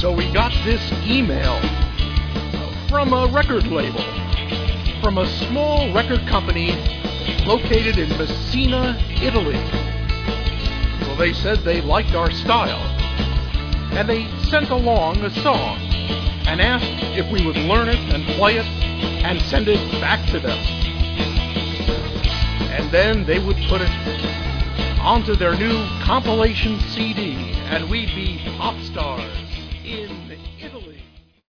So we got this email from a record label, from a small record company located in Messina, Italy. Well, they said they liked our style, and they sent along a song and asked if we would learn it and play it and send it back to them. And then they would put it onto their new compilation CD, and we'd be pop stars.